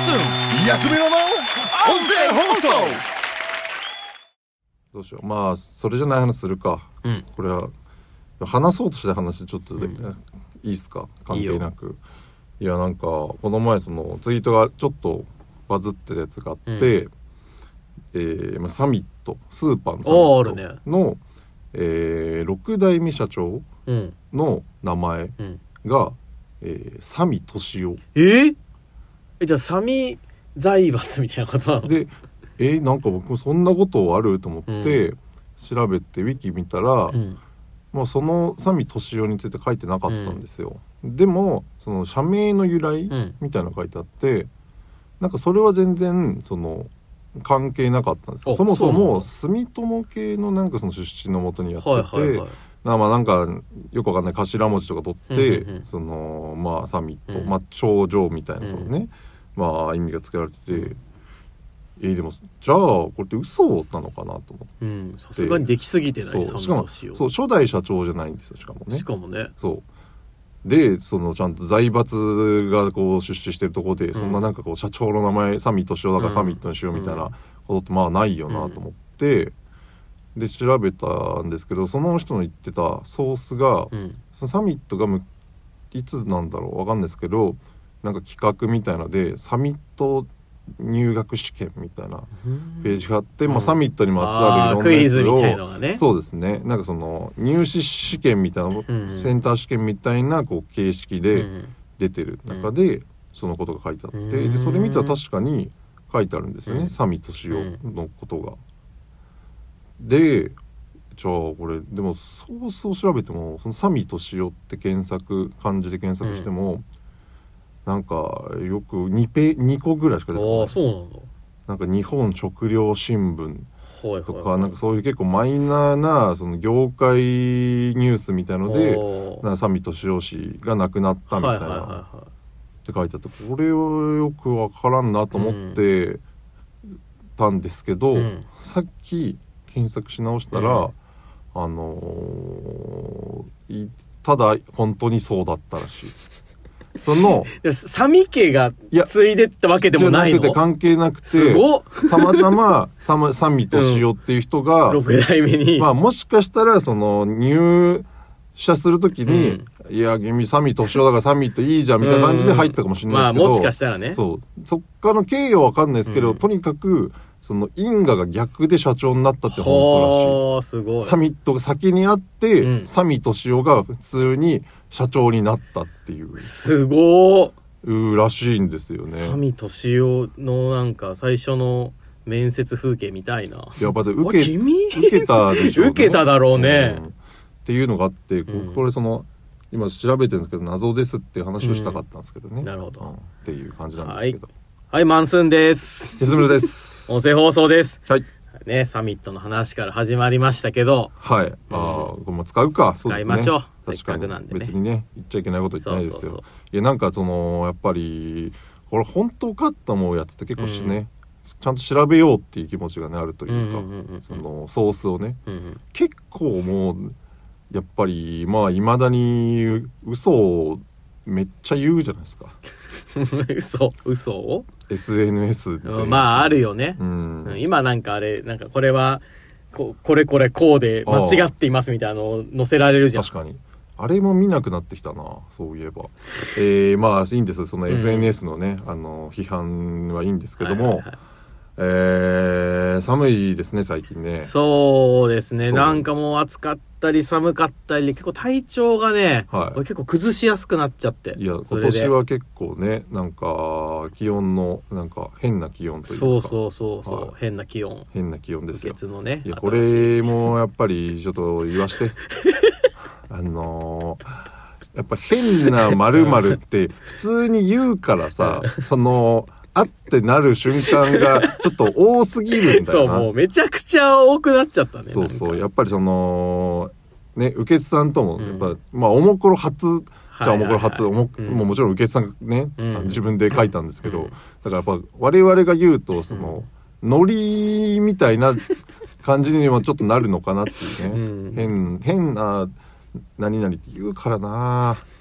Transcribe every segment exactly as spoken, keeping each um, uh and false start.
スン安めのの音声放送。 どうしよう。まあそれじゃない話するか、うん、これは話そうとした話ちょっとで、うん、いいっすか、関係なく。い, いやなんかこの前そのツイートがちょっとバズってるやつがあって、うん、えーまあ、サミットスーパーのサミットの、ねえー、ろく代目社長の名前が、うんえー、サミトシオ。 えー、えじゃあサミ財閥みたいなことなので、えー、なんか僕もそんなことあると思って、うん、調べてウィキ見たら、うんまあ、そのサミトシオについて書いてなかったんですよ、うん、でもその社名の由来みたいなの書いてあって、うん、なんかそれは全然その関係なかったんですよ。そもそも住友系のなんかその出身のもとにやってて、はいはいはい、なまあなんかよくわかんない頭文字とか取って、うんうんうん、そのまあサミット、うん、まあ頂上みたいなそのね、うん、まあ意味が付けられてて、うんえー、でもじゃあこれって嘘なのかなと思ってさすがにできすぎてない。 そうしかもそう初代社長じゃないんですよ。しかもねしかもねそうでそのちゃんと財閥がこう出資してるところで、うん、そんななんかこう社長の名前サミットしようだからサミットにしようみたいなことってまあないよなと思って、うん、で調べたんですけどその人の言ってたソースが、うん、そのサミットがむいつなんだろうわかんないですけどなんか企画みたいのでサミット入学試験みたいなページがあって、うんまあ、サミットにまつわるいろんなやつを、 クイズみたいのがねそうですねなんかその入試試験みたいな、うんうん、センター試験みたいなこう形式で出てる中で、うん、そのことが書いてあって、うん、でそれ見たら確かに書いてあるんですよね、うん、サミットしようのことが、うん、でじゃあこれでもソースを調べてもそのサミットしようって検索漢字で検索しても、うんなんかよく 2, ペにこぐらいしか出てこない。 あそうなんだ。 なんか日本食料新聞とか、はいはいはい、なんかそういう結構マイナーなその業界ニュースみたいのでなんかサミット使用氏が亡くなったみたいな、はいはいはいはい、って書いてあってこれはよくわからんなと思ってたんですけど、うん、さっき検索し直したら、うん、あのー、ただ本当にそうだったらしい。そのサミ家が継いでったわけでもないの？ じゃなくて関係なくてすごったまたまサミサミトシオっていう人が、 うん、ろく代目にまあもしかしたらその入社するときに、うん、いや君サミトシオだからサミットいいじゃんみたいな感じで入ったかもしれないですけど、 まあもしかしたらねそうそっからの経緯はわかんないですけど、うん、とにかくその因果が逆で社長になったって本当らしい。 すごい。 サミットが先にあって、うん、サミトシオが普通に社長になったっていうすごーらしいんですよね。 サミトシオのなんか最初の面接風景みたいな。 やっぱで受け受けたでしょうね。 受けただろうね、 うん、っていうのがあって、うん、これその今調べてるんですけど謎ですっていう話をしたかったんですけどね、 うん、なるほど、 うん、っていう感じなんですけど。 はい、はい、マンスンです。 安村です音声放送です。 はいね、サミットの話から始まりましたけどはい、うん、ああこれも使うか。そうですね、 使いましょう。 確かになんでね、 別にね言っちゃいけないこと言ってないですよ。そうそうそう。いやなんかそのやっぱりこれ本当かと思うやつって結構しね、うん、ちゃんと調べようっていう気持ちがねあるというか、うんうんうんうん、そのソースをね、うんうん、結構もうやっぱりまあ未だに嘘をめっちゃ言うじゃないですか嘘嘘をエスエヌエス で、 うん、まああるよね、うん、今なんかあれなんかこれはこ, これこれこうで間違っていますみたいなのを載せられるじゃん。 確かにあれも見なくなってきたなそういえば。えー、まあいいんですその エスエヌエス のね、うん、あの批判はいいんですけども、はいはいはい、えー、寒いですね最近ね。 そうですねなんかもう暑かったり寒かったりで結構体調がね、はい、結構崩しやすくなっちゃって。 いや今年は結構ねなんか気温のなんか変な気温というかそうそうそうそう、はい、変な気温変な気温ですよ。 不潔のね。 いやこれもやっぱりちょっと言わしてあのー、やっぱ変な〇〇って普通に言うからさそのあってなる瞬間がちょっと多すぎるんだよな。 そうもうめちゃくちゃ多くなっちゃったね。 そうそうやっぱりそのね右傑さんともやっぱ、うん、まあおもころ初じゃあおもころ初、はいはいはい、も, も, もちろん右傑さんね、うん、自分で書いたんですけど、うん、だからやっぱ我々が言うとその、うん、ノリみたいな感じにもちょっとなるのかなっていうね、うん、変変な何々って言うからな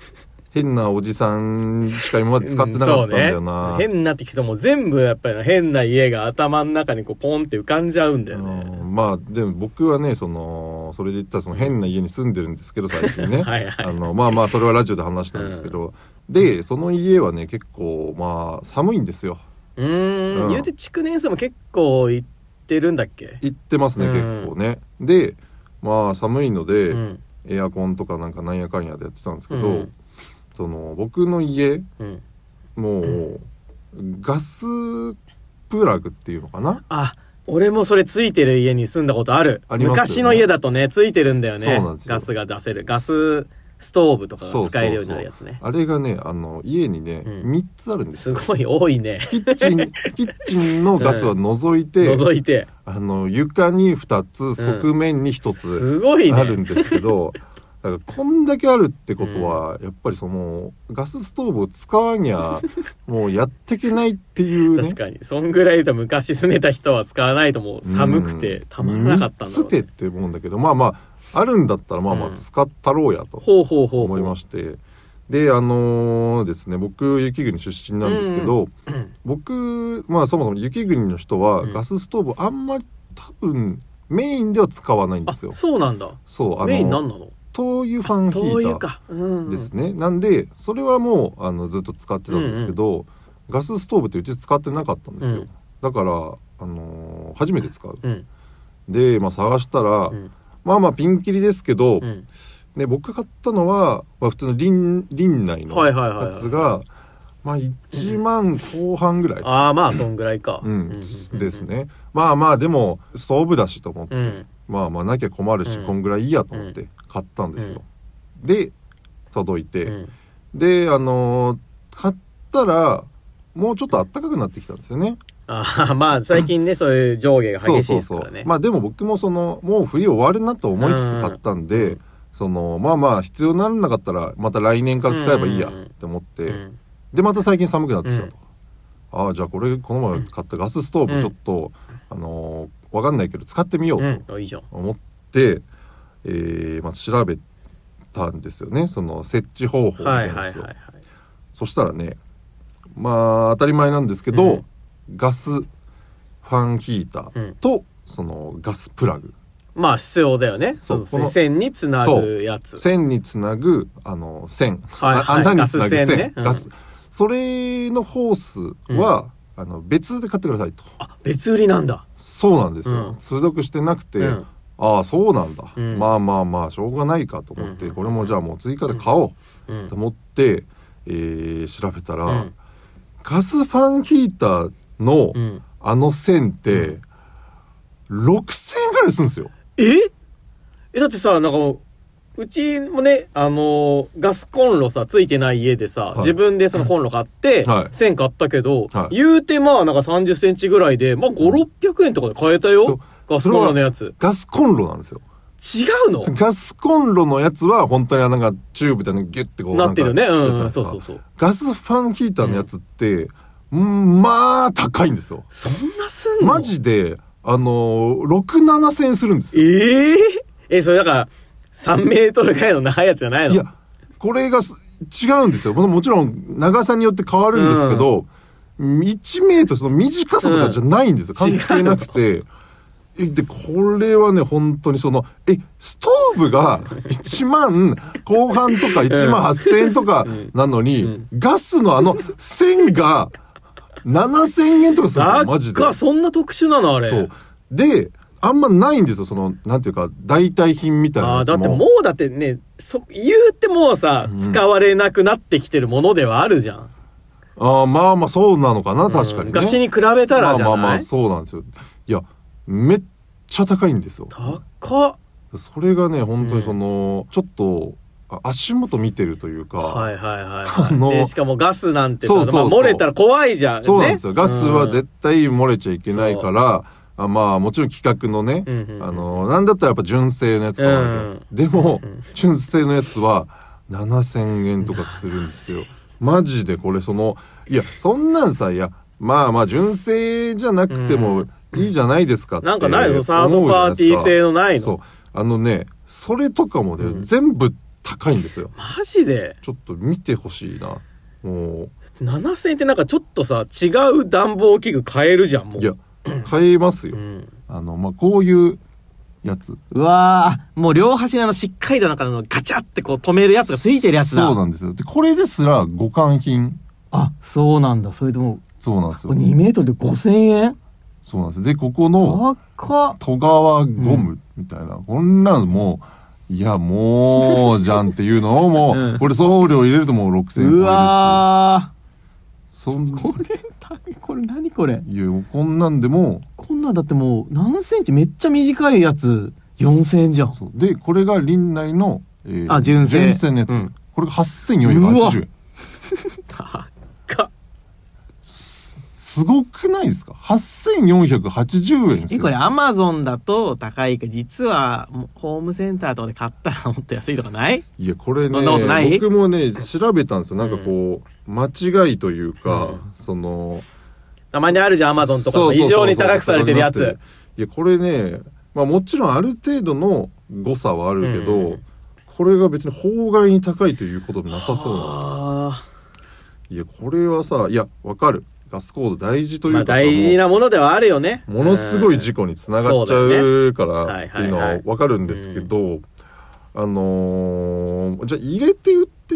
変なおじさんしか今まで使ってなかったんだよな、 うんね、変なって人も全部やっぱり変な家が頭の中にこうポンって浮かんじゃうんだよね。 まあでも僕はねそのそれで言ったらその変な家に住んでるんですけど最近ねはい、はい、 あのまあまあそれはラジオで話したんですけど、うん、でその家はね結構まあ寒いんですよ。 うーん、うん、言うて築年数も結構いってるんだっけ。 いってますね、うん、結構ね。でまあ寒いので、うん、エアコンとかなんかなんやかんやでやってたんですけど、うん、その僕の家、うん、もう、うん、ガスプラグっていうのかな。 あ、俺もそれついてる家に住んだことある。ありますよね。昔の家だとねついてるんだよね。そうなんですよ。ガスが出せるガスストーブとかが使えるようになるやつね。そうそうそう、あれがねあの家にね、うん、みっつあるんですよ。 すごい多いね。 キッチンキッチンのガスは除いて、 うん、除いてあの床にふたつ、側面にひとつ、 うん、すごいね、 あるんですけどだからこんだけあるってことは、うん、やっぱりそのガスストーブを使わにゃもうやってけないっていうね。 確かにそんぐらいだと昔住んでた人は使わないともう寒くてたまらなかったんだろう、ね、 みっつてって思うんだけど、まあまああるんだったらまあまあ使ったろうやと思いまして、であのー、ですね僕雪国出身なんですけど、うん、僕まあそもそも雪国の人はガスストーブあんまり多分メインでは使わないんですよ。 あ、そうなんだ。 そう、あのメイン何なの？ 灯油ファンヒーターですね、うんうん、なんでそれはもうあのずっと使ってたんですけど、うんうん、ガスストーブってうち使ってなかったんですよ、うん、だから、あのー、初めて使う、うん、で、まあ、探したら、うん、まあまあピンキリですけど、うん、ね、僕買ったのは、まあ、普通の林内のやつがまあいちまんこう半ぐらい、うん、 ああまあそんぐらいか、 うん、ですね。まあまあでもストーブだしと思って、うん、まあまあなきゃ困るし、うん、こんぐらいいいやと思って買ったんですよ、うん、で届いて、うん、であのー、買ったらもうちょっと暖かくなってきたんですよね。 あまあ最近ね、うん、そういう上下が激しいですからね。そうそうそう、 まあでも僕もそのもう冬終わるなと思いつつ買ったんで、うん、そのまあまあ必要にならなかったらまた来年から使えばいいやって思って、うん、でまた最近寒くなってきたと、うん、ああじゃあこれこの前買ったガスストーブちょっと、うん、あのー、わかんないけど使ってみようと思って、うん、えー、まあ調べたんですよね、その設置方法みたいなやつを、はいはいはいはい、そしたらね、まあ当たり前なんですけど、うん、ガスファンヒーターと、うん、そのガスプラグ、 まあ必要だよね。そうですね。線につなぐやつ。 線につなぐあの線、 はいはい、あ穴につなぐ線、ね、 ガス、うん、それのホースは、うん、あの別で買ってくださいと。 あ、別売りなんだ。 そうなんですよ。うん、通属してなくて、うん、ああそうなんだ、うん。まあまあまあしょうがないかと思って、うん、これもじゃあもう追加で買おうと思って、えー、調べたら、うん、ガスファンヒーターのあの線って、うん、ろくせんえんぐらいするんですよ。 ええだってさ、なんかもううちもね、あのー、ガスコンロさついてない家でさ、はい、自分でそのコンロ買って、はい、線買ったけど、はい、言うてまあなんかさんじゅっセンチぐらいでまあごひゃくろっぴゃくえんとかで買えたよ。ガスコンロのやつ。 ガスコンロなんですよ。 違うの？ ガスコンロのやつは本当になんかチューブでギュッてこうなってるね。うん、そうそうそう。 ガスファンヒーターのやつって、うん、まあ高いんですよ。 そんなすんの？ マジであのー、ろく、ななせんえんするんですよ。 ええー、え、それだから、さんメートルぐらいの長いやつじゃないの？ いや、これが違うんですよ。もちろん、長さによって変わるんですけど、うん、いちメートル、その短さとかじゃないんですよ。うん、関係なくて。え、で、これはね、本当にその、え、ストーブがいちまんこう半とかいちまんはっせんえんとかなのに、うんうん、ガスのあの線が、ななせんえんとかするんですよ、マジで。 か、そんな特殊なのあれ。 そう。で、あんまないんですよ、その、なんていうか、代替品みたいなやつも。 ああ、だってもうだってね、そ、言うてもうさ、うん、使われなくなってきてるものではあるじゃん。 ああ、まあまあそうなのかな、確かにね。 昔に比べたらじゃない？ まあまあまあ、そうなんですよ。いや、めっちゃ高いんですよ。 高っ。 それがね、本当にその、うん、ちょっと、足元見てるというか、 はいはいはい、はい、あのでしかもガスなんてさ、そうそうそう、まあ、漏れたら怖いじゃん、ね、 そうなんですよ。ガスは絶対漏れちゃいけないから、うん、あまあもちろん規格のね、うんうんうん、あのなんだったらやっぱ純正のやつ買わなきゃ、うん、でも、うん、純正のやつはななせんえんとかするんですよ。マジでこれそのいやそんなんさ、いやまあまあ純正じゃなくてもいいじゃないですかって、うん、 なんかないのサードパーティー製のないの。 そうあのねそれとかもね、うん、全部高いんですよ。 マジでちょっと見てほしいな。もうななせんえんってなんかちょっとさ違う暖房器具買えるじゃん。もういや買えますよ、うん、あのまあこういうやつ。 うわー、もう両端にあのしっかりとなんかのガチャってこう止めるやつがついてるやつだ。 そうなんですよ。でこれですら互換品。 あ、そうなんだ。それでもそうなんですよ。 にメートルでごせんえん。 そうなんです。でここの戸川ゴムみたいな、うん、こんなのもういやもうじゃんっていうのをもう、うん、これ送料入れるともうろくせんえん超えるし。うわー、そんこれこれ何これ。いやこんなんでもこんなんだってもう何センチめっちゃ短いやつよんせんえんじゃん。そうでこれが林内の、えー、あ純正純正のやつ、うん、これがはっせんよんひゃくはちじゅうえん。高っ。すすごくないですか。はっせんよんひゃくはちじゅうえんですよ。えこれアマゾンだと高いか実はホームセンターとかで買ったらもっと安いとかない？いやこれねそんなことない？僕もね調べたんですよ。なんかこう、うん、間違いというか、うん、そのたまにあるじゃん、アマゾンとかの異常に高くされてるやつ。いや、これね、まあもちろんある程度の誤差はあるけど、うん、これが別に法外に高いということなさそうなんですよ。いや、これはさ、いや、わかる。ガスコード大事というか、まあ、大事なものではあるよね。ものすごい事故につながっちゃうからっていうのはわかるんですけど、あのー、じゃあ入れて売ってって。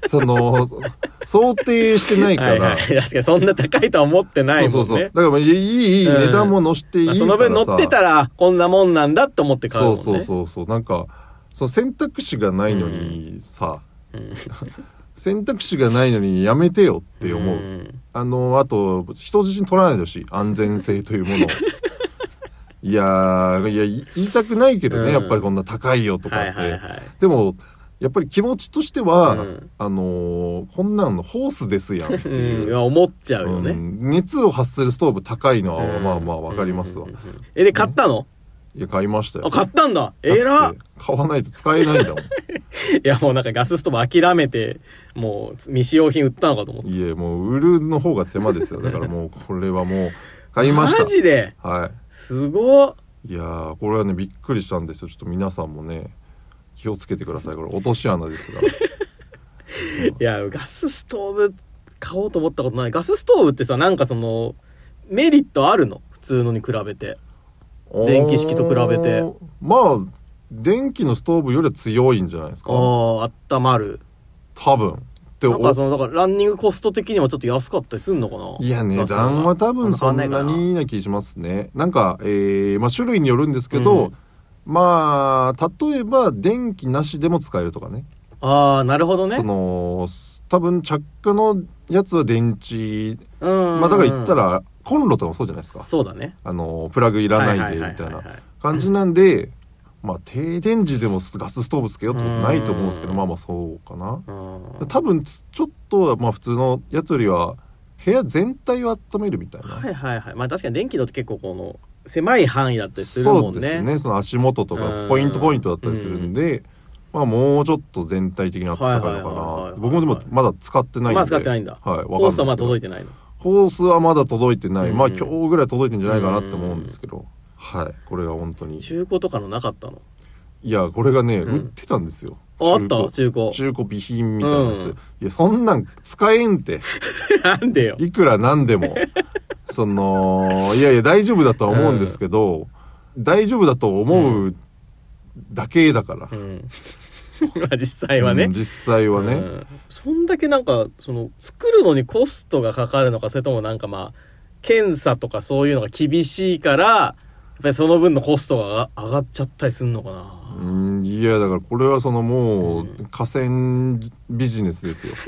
その想定してないから、はいはい、確かにそんな高いとは思ってないもんね。そうそうそう。だからいい、いい値段も乗していいからさ、うん、その分乗ってたらこんなもんなんだと思って買うもんね。そうそうそうそう。なんかその選択肢がないのにさ、うん、選択肢がないのにやめてよって思う。うん、あのあと人質に取らないでほしい、安全性というものを。いやーいや言いたくないけどね、うん、やっぱりこんな高いよとかって、はいはいはい、でもやっぱり気持ちとしては、うん、あのー、こんなのホースですやんっていう、うん、思っちゃうよね、うん、熱を発するストーブ高いのは、うん、まあまあわかりますわ、うんうんうん、えで買ったの？いや買いましたよ。あ買ったんだ。えらっ。買わないと使えないんだもん。いやもうなんかガスストーブ諦めてもう未使用品売ったのかと思って。いやもう売るの方が手間ですよ。だからもうこれはもう買いました。マジで？はい。すごっ。いやーこれはねびっくりしたんですよ。ちょっと皆さんもね気をつけてください。これ落とし穴ですが。いやガスストーブ買おうと思ったことない。ガスストーブってさなんかそのメリットあるの？普通のに比べて。電気式と比べて。まあ電気のストーブよりは強いんじゃないですか。ああ温まる。多分。なんかそのだからランニングコスト的にはちょっと安かったりするのかな。いや値段は多分そんなにな気しますね。なんか、えーまあ、種類によるんですけど、うん、まあ例えば電気なしでも使えるとかね。ああなるほどね。その多分着火のやつは電池、うんまあだから言ったらコンロとかもそうじゃないですか。そうだね。あのプラグいらないでみたいな感じなんで。まあ停電時でもガスストーブつけようってことないと思うんですけど、まあまあそうかな。多分ちょっとまあ普通のやつよりは部屋全体を温めるみたいな。はいはいはい。まあ確かに電気のって結構この狭い範囲だったりするもんね。そうですね。その足元とかポイントポイントだったりするんで、まあもうちょっと全体的にあったかいのかな。僕もでもまだ使ってないんで。まだ使ってないんだ。はい。ホースはまだ届いてないの。ホースはまだ届いてない。まあ今日ぐらい届いてんじゃないかなって思うんですけど。はい。これが本当に。中古とかのなかったの？いやこれがね、うん、売ってたんですよ。あった中古中古備品みたいなやつ、うん、いやそんなん使えんってなんでよいくらなんでもそのいやいや大丈夫だとは思うんですけど、うん、大丈夫だと思うだけだから、うん、実際はね、うん、実際はね、うん、そんだけなんかその作るのにコストがかかるのか、それともなんかまあ検査とかそういうのが厳しいからやっぱりその分のコストが上がっちゃったりするのかな。うん、いやだからこれはそのもう河川ビジネスですよ。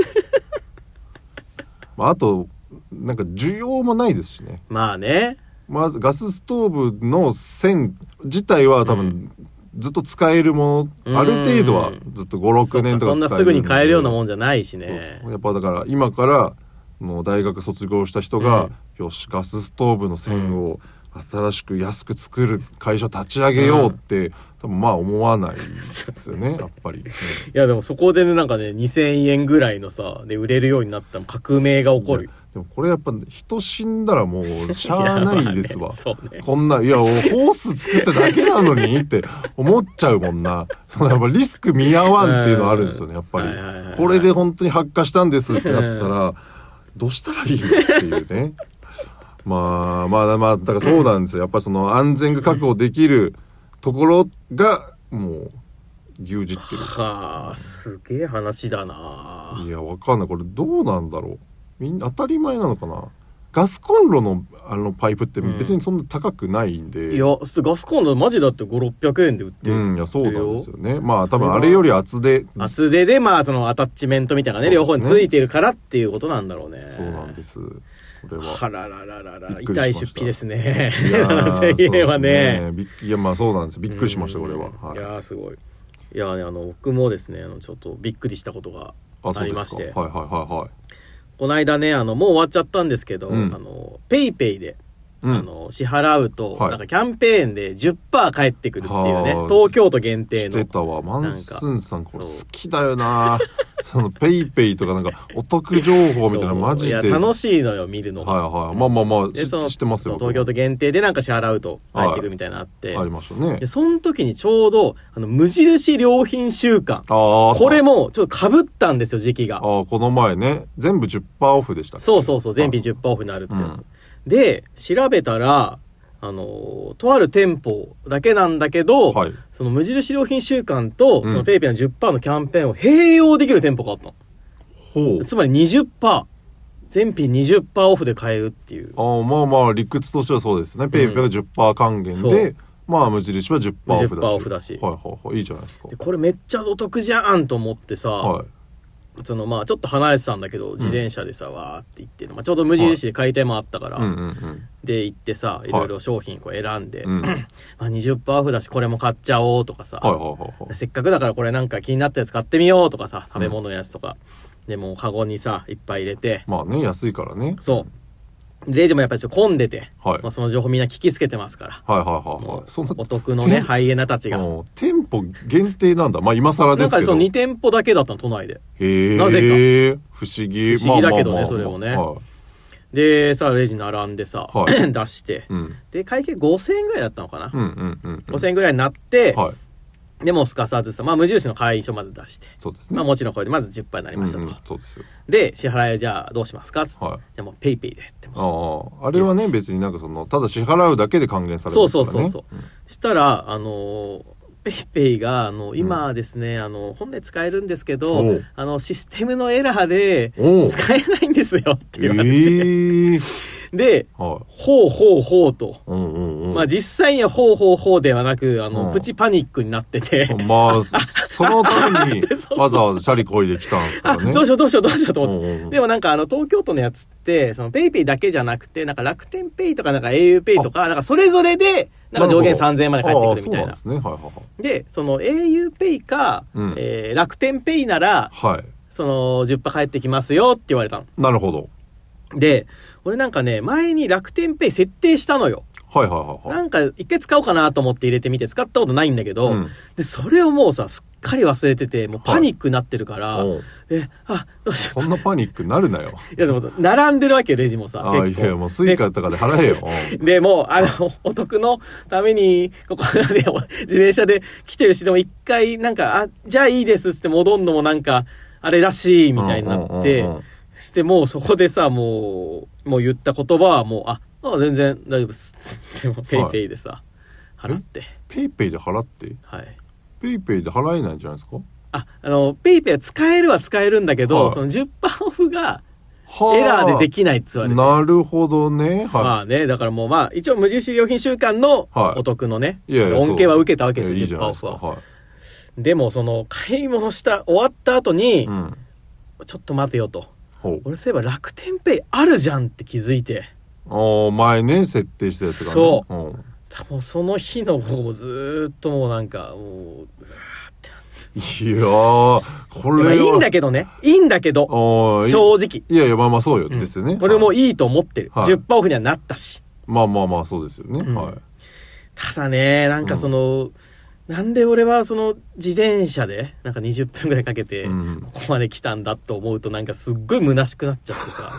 まあ、あとなんか需要もないですしね。まあね。まずガスストーブの線自体は多分ずっと使えるもの、うん、ある程度はずっとごろくねんとか使える。そんなすぐに買えるようなもんじゃないしね。やっぱだから今からもう大学卒業した人が、うん、よしガスストーブの線を新しく安く作る会社立ち上げようって、うん、多分まあ思わないですよねやっぱり、ね、 いやでもそこでねなんかねにせんえんぐらいのさで売れるようになったら革命が起こる。 でもこれやっぱ人死んだらもうしゃあないですわ。 ねね、 こんないやホース作っただけなのにって思っちゃうもんな。そのやっぱリスク見合わんっていうのはあるんですよねやっぱり、はいはいはいはい、これで本当に発火したんですってなったらどうしたらいいのっていうね。まあまあまあだからそうなんですよ。やっぱりその安全が確保できるところがもう牛耳ってる。 はあすげえ話だな。 いやわかんない。これどうなんだろう。みんな当たり前なのかな。ガスコンロのあのパイプって別にそんな高くないんで、 うん、いやガスコンロマジだってごひゃくろっぴゃくえんで売ってる。 うんいやそうなんですよね。まあ多分あれより厚手厚手でまあそのアタッチメントみたいなね両方についてるからっていうことなんだろうね。 そうなんです。これははららららら痛い出費ですね。ななせんえんはね。 いやまあそうなんです。びっくりしましたこれは、 はい、いやすごい。いやねあの僕もですねあのちょっとびっくりしたことがありまして、 はいはいはいはい。 この間ねあのもう終わっちゃったんですけど、うん、あのペイペイで、うん、あの支払うと、はい、なんかキャンペーンで じゅっパーセント 返ってくるっていうね東京都限定の。 してたわマンスンさんこれ好きだよな。そのペイペイとかなんかお得情報みたいなマジでいや楽しいのよ見るのが。 はいはいまあまあまあ知ってますよ。 東京都限定でなんか支払うと返ってくるみたいなのあって、 はい、ありましたね。 でその時にちょうどあの無印良品週間あこれもちょっと被ったんですよ時期が。 あこの前ね全部 じゅっパーセント オフでしたっけ。 そうそうそう全部 じゅっパーセント オフになるってやつ、うん、で調べたらあのとある店舗だけなんだけど、はい、その無印良品週間とそのペイペイの じゅっパーセント のキャンペーンを併用できる店舗があったの。ほうつまり にじゅっパーセント 全品 にじゅっパーセント オフで買えるっていう。 あまあまあ理屈としてはそうですね。ペイペイが じゅっパーセント 還元で、うん、まあ無印は じゅっパーセント オフだし。 じゅっパーセント オフだし。 はいはいはい。いいじゃないですか。 でこれめっちゃお得じゃんと思ってさ、はい、そのまあちょっと離れてたんだけど自転車でさ、うん、わーって行って、まあ、ちょうど無印で買い手もあったから、はいうんうんうん、で行ってさいろいろ商品こう選んで、はいまあ、にじゅっパーセント オフだしこれも買っちゃおうとかさ、はいはいはいはい、せっかくだからこれなんか気になったやつ買ってみようとかさ食べ物のやつとか、うん、でもうカゴにさいっぱい入れてまあね安いからねそうレジもやっぱりちょっと混んでて、はいまあ、その情報みんな聞きつけてますから、はいはいはいはい、そんなお得のねハイエナたちが店舗限定なんだまあ今更ですけどなんかそのに店舗だけだったの都内でへえなぜか不思議不思議だけどね、まあまあまあ、それをね、はい、でさレジ並んでさ、はい、出して、うん、で会計ごせんえんぐらいだったのかな、うんうんうんうん、ごせんえんぐらいになって、はいでもすかさずさ、まあ無印の会員証まず出して。そうですね。まあもちろんこれでまず じゅっパーセント になりましたと。うんうん、そうですよ。で、支払いじゃあどうしますかつって。はい、じゃあもうペイペイでってああ、あれはね別になんかその、ただ支払うだけで還元される、ね。 そうそうそうそう。うん、したら、あのー、ペイペイが、あの、今ですね、うん、あの、本来使えるんですけど、あの、システムのエラーで使えないんですよって言われて。えーで、はい、ほうほうほうと、うんうんうん、まあ実際にはほうほうほうではなくあの、うん、プチパニックになっててまあそのためにわざわざチャリこいできたんですからねどうしようどうしようどうしようと思って、うんうん、でもなんかあの東京都のやつってそのペイペイだけじゃなくてなんか楽天ペイとかなんか au ペイとかなんかそれぞれでなんか上限さんぜんえんまで返ってくるみたいな。そうなんですね。はいはいはい。でその au ペイか、うんえー、楽天ペイなら、はい、その じゅっパーセント 返ってきますよって言われたの。 なるほど。 で、俺なんかね、前に楽天ペイ設定したのよ。はいはいはい、はい。なんか一回使おうかなと思って入れてみて使ったことないんだけど、うん、で、それをもうさ、すっかり忘れてて、もうパニックになってるから、はい、で、あ、どうしよう。 そんなパニックになるなよ。 いやでも、並んでるわけよ、レジもさ。 ああ、いやもうスイカとかで払えよ。 で、もう、あの、お得のために、ここで自転車で来てるし、でも一回なんか、あ、じゃあいいですって戻んのもなんか、あれらしい、みたいになって、うんうんうんうんしてもうそこでさもうもう言った言葉はもうああ全然大丈夫ですでもペイペイでさ、はい、払ってペイペイで払ってはいペイペイで払えないんじゃないですかああのペイペイは使えるは使えるんだけど、はい、その じゅっパーセント オフがエラーでできないっつわれてなるほどね、はい、 まあねだからもうまあ一応無印良品週間のお得のね、はい、いやいや恩恵は受けたわけですよ じゅっパーセント オフは、はい、でもその買い物した終わった後に、うん、ちょっと待てよと俺そういえば楽天ペイあるじゃんって気づいてあ前ね設定したやつがねそう、うん、もうその日のもうずっともうなんかもううわーっていやーこれはいいんだけどねいいんだけど正直いやいやまあまあそうよ、うん、ですよね俺もいいと思ってる、はい、じゅっパーセント オフにはなったしまあまあまあそうですよね、 うん、 はい。 ただねなんかその、うん、なんで俺はその自転車でなんかにじゅっぷんぐらいかけてここまで来たんだと思うとなんかすっごい虚しくなっちゃってさ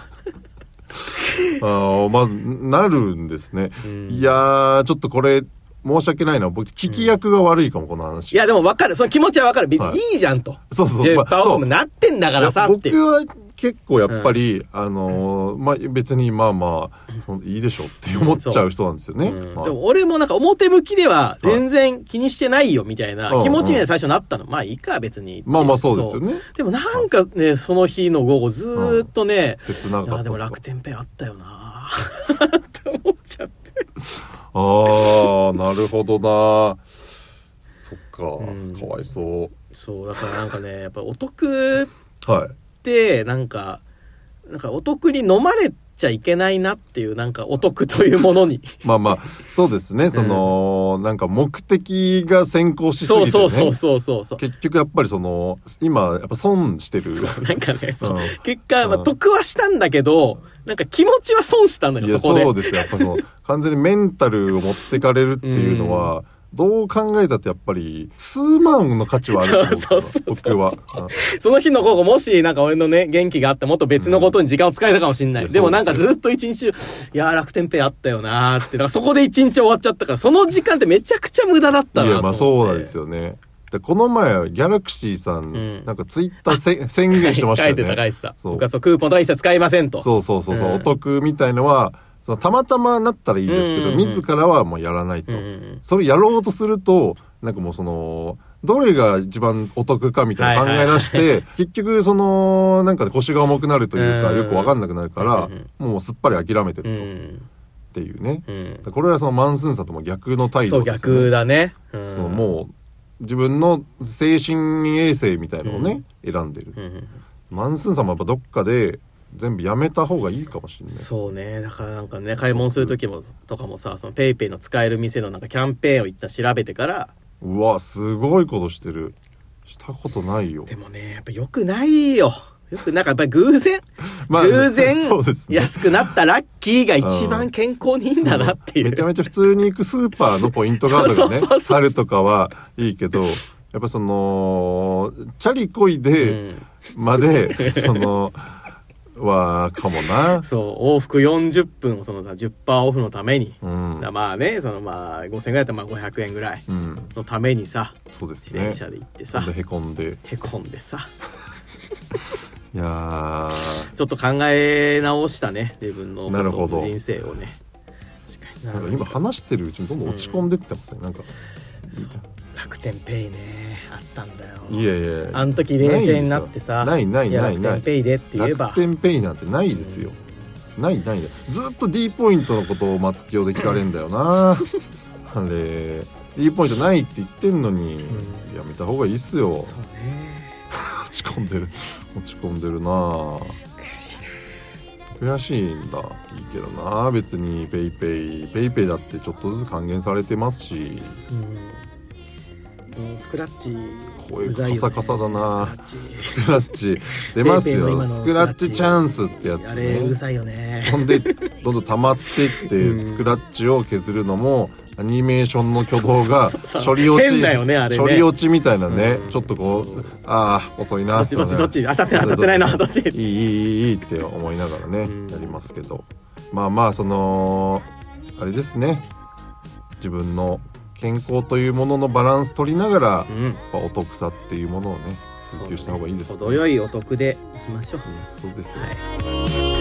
あまあなるんですね、うん、いやーちょっとこれ申し訳ないな僕聞き役が悪いかも、うん、この話。いやでも分かるその気持ちは分かる別にいいじゃんと、はい、 そうそうジェッパーオフもなってんだからさって僕は結構やっぱり、うん、あのー、まあ別にまあまあそのいいでしょって思っちゃう人なんですよね、うんまあ、でも俺もなんか表向きでは全然気にしてないよみたいな気持ちに最初なったの、うんうん、まあいいか別にまあまあそうですよね。 でもなんかねその日の午後ずーっとね、 うん、切なかったですか。 いやでも楽天ペイあったよなって思っちゃってああなるほどなそっか、うん、かわいそうそうだからなんかねやっぱお得はいってなんかなんかお得に飲まれちゃいけないなっていうなんかお得というものにまあまあそうですねその、うん、なんか目的が先行しすぎてねそうそうそうそうそう結局やっぱりその今やっぱ損してるそうなんかねそう、うん、結果、まあ、得はしたんだけどなんか気持ちは損したんだよそこで。 そうですよやっぱその完全にメンタルを持ってかれるっていうのは、うんどう考えたってやっぱり数万の価値はあると思うそうそうそう僕は、 うん、その日の午後もしなんか俺のね元気があってもっと別のことに時間を使えたかもしれない、うん、でもなんかずっと一日いや楽天ペイあったよなーってだからそこで一日終わっちゃったからその時間ってめちゃくちゃ無駄だったなと思って。 いやまあそうなんですよね。でこの前ギャラクシーさん、うん、なんかツイッターせ宣言してましたよね。 書いてた書いてたそう僕はそうクーポンとか一切使いませんと。 そうそうそうそう、うん、お得みたいのはそのたまたまなったらいいですけど、うんうんうん、自らはもうやらないと、うんうん、それやろうとするとなんかもうそのどれが一番お得かみたいな考え出して、はいはいはい、結局そのなんか腰が重くなるというか、うんうん、よくわかんなくなるから、うんうん、もうすっぱり諦めてると、うん、っていうね、うん、これはそのマンスーンさんとも逆の態度ですね。 そう逆だね、うん、 そうもう自分の精神衛生みたいなのをね、うん、選んでる、うんうん、マンスーンさんもやっぱどっかで全部やめた方がいいかもしれないです。 そうねだからなんかね買い物する時もとかもさそのペイペイの使える店のなんかキャンペーンを一旦調べてからうわすごいことしてるしたことないよ。 でもねやっぱよくないよよくなんかやっぱり偶然、まあ、偶然、ね、安くなったラッキーが一番健康にいいんだなっていう、 めちゃめちゃ普通に行くスーパーのポイントカードがねあるとかはいいけどやっぱそのチャリこいでまで、うん、そのはかもな。 そう往復よんじゅっぷんをその じゅっパーセント オフのために、うん、まあねそのまあごせんえんぐらいだったらまあごひゃくえんぐらいのためにさ、うん、 そうですね、 自転車で行ってさへこんでへこんでさいやちょっと考え直したね自分の人生をね。 確かになんか今話してるうちにどんどん落ち込んでってますね、うん、なんかそう楽天ペイねあったんだよ。 いやいやあの時冷静になってさないないないない楽天ペイでって言えば楽天ペイなんてないですよ、うん、ないないずっと D ポイントのことを松清で聞かれんだよなあれ D ポイントないって言ってんのに、うん、やめた方がいいっすよ。 そうね落ち込んでる落ち込んでるな。悔しいんだいいけどな別にペイペイペイペイだってちょっとずつ還元されてますし、 うん、スクラッチ声カサカサだな。スクラッチ出ますよスクラッチチャンスってやつね。 あれうるさいよね。 ほんでどんどん溜まっていってスクラッチを削るのもアニメーションの挙動が処理落ち、ねね、処理落ちみたいなね、うん、ちょっとこうああ遅いなって、 ね、どっちどっちどっち当たって当たってないなどっちいいいいいいって思いながらね、うん、やりますけどまあまあそのあれですね自分の健康というもののバランス取りながら、うん、お得さっていうものをね追求した方がいいですね。 程よいお得でいきましょう。 そうですよ、 はい